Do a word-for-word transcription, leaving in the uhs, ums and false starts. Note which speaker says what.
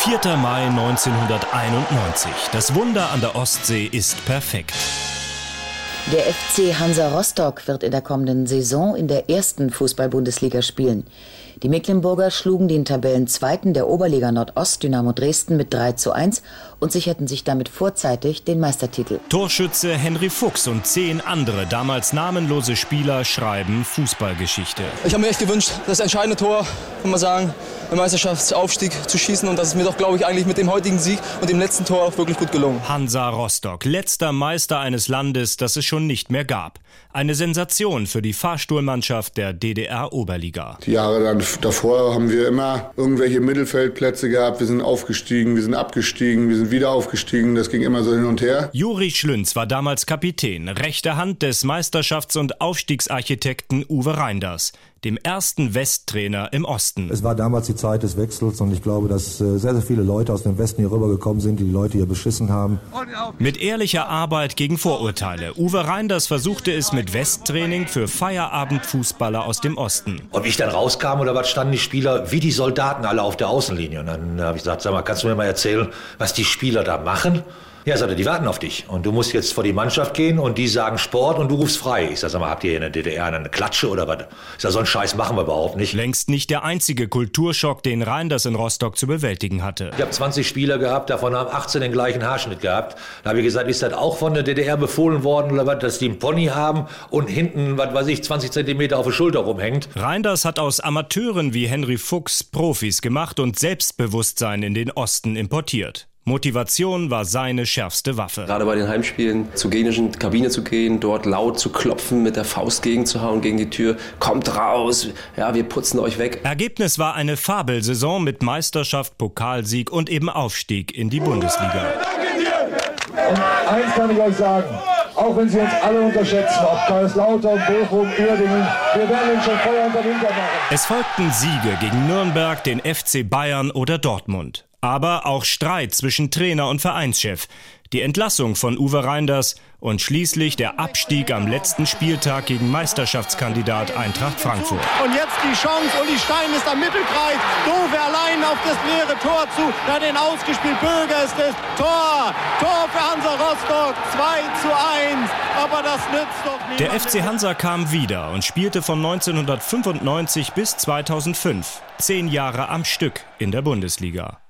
Speaker 1: vierter Mai neunzehnhunderteinundneunzig. Das Wunder an der Ostsee ist perfekt.
Speaker 2: Der F C Hansa Rostock wird in der kommenden Saison in der ersten Fußball-Bundesliga spielen. Die Mecklenburger schlugen den Tabellenzweiten der Oberliga Nordost Dynamo Dresden mit drei zu eins und sicherten sich damit vorzeitig den Meistertitel.
Speaker 1: Torschütze Henry Fuchs und zehn andere damals namenlose Spieler schreiben Fußballgeschichte.
Speaker 3: Ich habe mir echt gewünscht, das entscheidende Tor, kann man sagen, im Meisterschaftsaufstieg zu schießen. Und das ist mir doch, glaube ich, eigentlich mit dem heutigen Sieg und dem letzten Tor auch wirklich gut gelungen.
Speaker 1: Hansa Rostock, letzter Meister eines Landes, das es schon nicht mehr gab. Eine Sensation für die Fahrstuhlmannschaft der D D R-Oberliga.
Speaker 4: Die Jahre dann davor haben wir immer irgendwelche Mittelfeldplätze gehabt. Wir sind aufgestiegen, wir sind abgestiegen, wir sind wieder aufgestiegen. Das ging immer so hin und her.
Speaker 1: Juri Schlünz war damals Kapitän, rechte Hand des Meisterschafts- und Aufstiegsarchitekten Uwe Reinders, dem ersten Westtrainer im Osten.
Speaker 5: Es war damals die Zeit des Wechsels und ich glaube, dass sehr, sehr viele Leute aus dem Westen hier rübergekommen sind, die die Leute hier beschissen haben.
Speaker 1: Mit ehrlicher Arbeit gegen Vorurteile. Uwe Reinders versuchte es mit Westtraining für Feierabendfußballer aus dem Osten.
Speaker 6: Und wie ich dann rauskam oder was, standen die Spieler wie die Soldaten alle auf der Außenlinie. Und dann habe ich gesagt, sag mal, kannst du mir mal erzählen, was die Spieler da machen? Ja, sagt er, die warten auf dich. Und du musst jetzt vor die Mannschaft gehen und die sagen Sport und du rufst frei. Ich sag, sag mal, habt ihr in der D D R eine Klatsche oder was? Ich sag, so einen Scheiß machen wir überhaupt nicht.
Speaker 1: Längst nicht der einzige Kulturschock, den Reinders in Rostock zu bewältigen hatte.
Speaker 6: Ich habe zwanzig Spieler gehabt, davon haben achtzehn den gleichen Haarschnitt gehabt. Da habe ich gesagt, ist das auch von der D D R befohlen worden oder was, dass die einen Pony haben und hinten, was weiß ich, zwanzig Zentimeter auf der Schulter rumhängt?
Speaker 1: Reinders hat aus Amateuren wie Henry Fuchs Profis gemacht und Selbstbewusstsein in den Osten importiert. Motivation war seine schärfste Waffe.
Speaker 7: Gerade bei den Heimspielen zur gegnerischen Kabine zu gehen, dort laut zu klopfen, mit der Faust gegenzuhauen gegen die Tür. Kommt raus, ja, wir putzen euch weg.
Speaker 1: Ergebnis war eine Fabelsaison mit Meisterschaft, Pokalsieg und eben Aufstieg in die Bundesliga.
Speaker 8: Und eins kann ich euch sagen, auch wenn Sie uns alle unterschätzen, ob Kaiserslautern, Bochum, Uerdingen, wir werden uns schon Feuer unter den Hintern machen.
Speaker 1: Es folgten Siege gegen Nürnberg, den F C Bayern oder Dortmund. Aber auch Streit zwischen Trainer und Vereinschef, die Entlassung von Uwe Reinders und schließlich der Abstieg am letzten Spieltag gegen Meisterschaftskandidat Eintracht Frankfurt.
Speaker 9: Und jetzt die Chance, Uli Stein ist am Mittelkreis, Dove allein auf das leere Tor zu, da den ausgespielt, Böger ist das Tor, Tor für Hansa Rostock, zwei zu eins, aber das nützt doch nicht.
Speaker 1: Der F C Hansa kam wieder und spielte von neunzehnhundertfünfundneunzig bis zweitausendfünf, zehn Jahre am Stück in der Bundesliga.